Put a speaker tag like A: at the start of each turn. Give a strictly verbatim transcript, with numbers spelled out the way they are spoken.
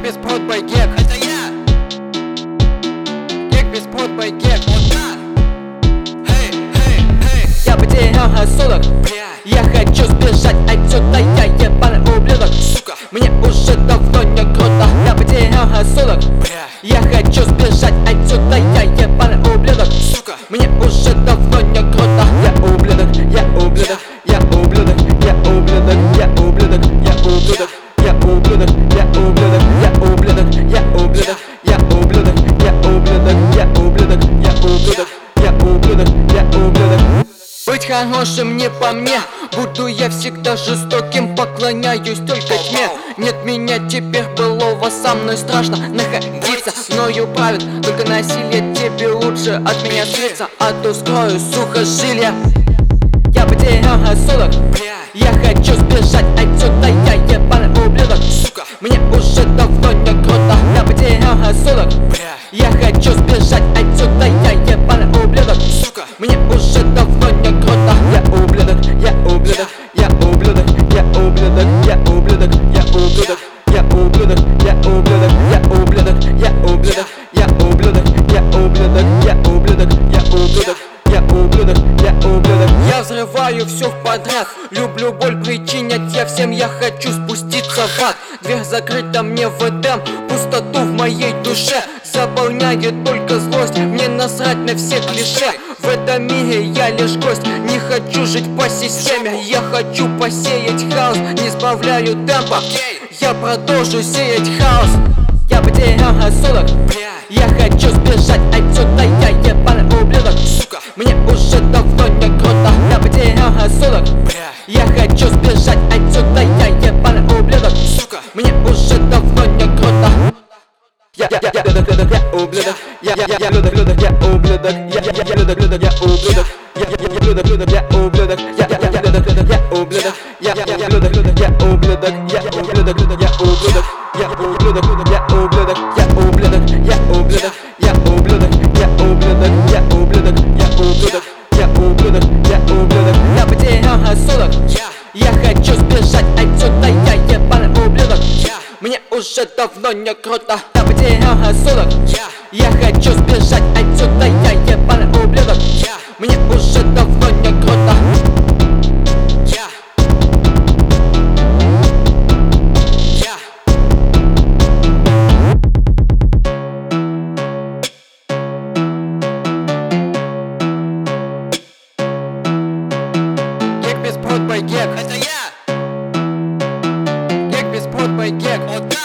A: Беспрод Байгек.
B: Это я.
A: Гек Беспрод Байгек.
B: Вот так. Эй, эй, эй.
A: Я потерял рассудок.
B: Бля.
A: Я хочу сбежать отсюда, я ебаный ублюдок.
B: Сука.
A: Мне уже давно не круто. Я потерял рассудок.
B: Бля.
A: Я хочу сбежать отсюда, я ебаный ублюдок.
B: Сука.
A: Мне уже давно не круто. Я ублюдок, я ублюдок, я ублюдок, я ублюдок, я ублюдок, я ублюдок, я ублюдок, я ублюдок, я ублюдок, я ублюдок, я ублюдок, я ублюдок, я ублюдок, я ублюдок, я ублюдок, я ублюдок. Быть хорошим не по мне, буду я всегда жестоким, поклоняюсь только тьме. Нет меня теперь былого, со мной страшно находиться, мною правит только насилие. Тебе лучше от меня слиться, а то скрою сухожилия. Я потерял рассудок.
B: Бля.
A: Я хочу сбежать отсюда, я ебаный ублюдок.
B: Сука.
A: Мне уже давно не круто. Я потерял рассудок.
B: Бля.
A: Я хочу сбежать отсюда, я ебаный ублюдок.
B: Сука.
A: Мне уже давно не круто. Я ублюдок, я ублюдок, я ублюдок, я ублюдок, я ублюдок, я ублюдок, я ублюдок, я ублюдок, я ублюдок, я ублюдок, я ублюдок, я ублюдок, я ублюдок, я ублюдок, я ублюдок, я ублюдок. Я взрываю все в подряд, люблю боль причинять я всем, я хочу спуститься в ад. Дверь закрыта мне в Эдем, пустоту в моей душе заполняет только злость. Мне насрать на все клише, в этом мире я лишь гость. Не хочу жить по системе, я хочу посеять хаос. Не сбавляю темпа, я продолжу сеять хаос. Я потерял рассудок.
B: Бля.
A: Я хочу сбежать отсюда, я ебаный ублюдок.
B: Сука.
A: Мне уже давно не круто. Я потерял рассудок.
B: Бля.
A: Я хочу сбежать отсюда, я ебаный ублюдок.
B: Сука.
A: Мне уже давно не круто. Я я я я ублюдок, я ублюдок, я я я ублюдок, я ублюдок, я я я ублюдок, я ублюдок, я я я ублюдок, я ублюдок, я я я ублюдок, я ублюдок, я я я ублюдок, я ублюдок, я я ублюдок, я ублюдок, я ублюдок, я ублюдок, я ублюдок, я ублюдок, я ублюдок, я ублюдок, я ублюдок, я ублюдок, я ублюдок, я ублюдок. Я потерял рассудок.
B: Я.
A: Я хочу сбежать отсюда, я ебаный ублюдок.
B: Я.
A: Мне уже давно не круто. Я потерял рассудок.
B: Я.
A: Я хочу сбежать отсюда, я ебаный ублюдок.
B: Я.
A: Мне уже давно не круто.
B: Я. Я.
A: Гек Беспрод Байгек.
B: Это я.
A: Гек Беспрод Байгек.
B: Вот